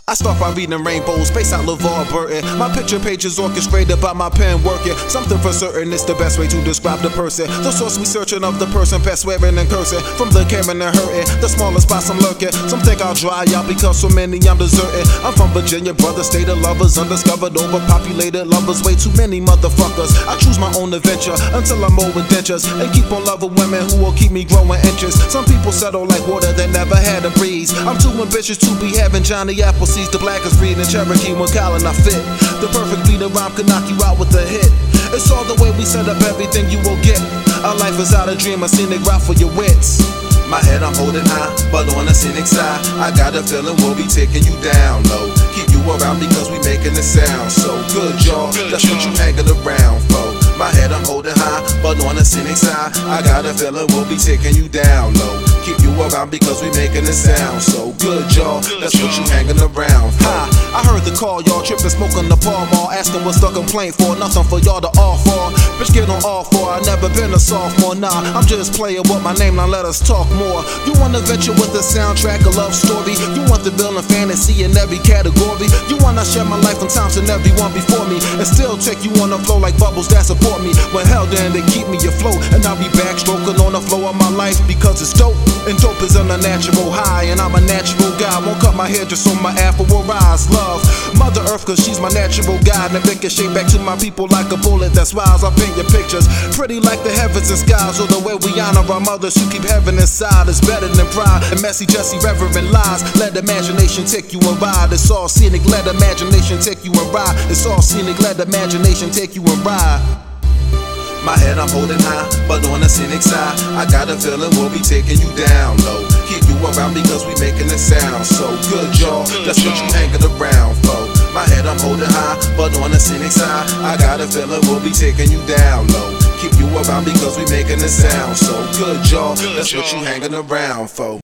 I start by reading rainbows, space out LeVar Burton. My picture page is orchestrated by my pen working. Something for certain, it's the best way to describe the person. The source we searching of the person, past swearing and cursing. From the caring and hurting, the smallest spots I'm lurking. Some think I'll dry out because so many I'm deserting. I'm from Virginia, brother, state of lovers. Undiscovered, overpopulated lovers, way too many motherfuckers. I choose my own adventure until I'm old with dentures. And keep on loving women who will keep me growing inches. Some people settle like water that never had a breeze. I'm too ambitious to be having Johnny Appleseed. The blackest breed in Cherokee when Colin I fit. The perfect beat of rhyme could knock you out with a hit. It's all the way we set up everything you will get. Our life is out a dream, a scenic route for your wits. My head I'm holding high, but on the scenic side, I got a feeling we'll be taking you down low. Keep you around because we making it sound so good, y'all. That's what you hanging around for. My head I'm holding high, but on the scenic side, I got a feeling we'll be taking you down low. Keep you around because we making it sound so good, y'all. That's what you hanging around for. I heard the call, y'all tripping, smoking the Pall Mall, asking what's the complaint for. Nothing for y'all to all for. Bitch, get on all for. I never been a sophomore, nah. I'm just playing with my name, now let us talk more. You wanna venture with a soundtrack, a love story. You want the building fantasy in every category. You wanna share my life in times and everyone before me, and still take you on the flow like bubbles that support me. When hell then they keep me afloat, and I'll be backstroking on the flow of my life because it's dope. And dope is on a natural high, and I'm a natural guy. Won't cut my hair just so my afro will rise. Love Mother Earth cause she's my natural guide, and make it shape back to my people like a bullet that smiles. I paint your pictures pretty like the heavens and skies, or the way we honor our mothers who keep heaven inside is better than pride. And messy, Jesse, reverent lies. Let imagination take you and ride. It's all scenic. Let imagination take you and ride. It's all scenic. Let imagination take you and ride. My head I'm holding high, but on the scenic side, I got a feeling we'll be taking you down low. Keep you around because we making it sound so good, y'all. That's what you hanging around for. My head I'm holding high, but on the scenic side, I got a feeling we'll be taking you down low. Keep you around because we making it sound so good, y'all. That's what you hanging around for.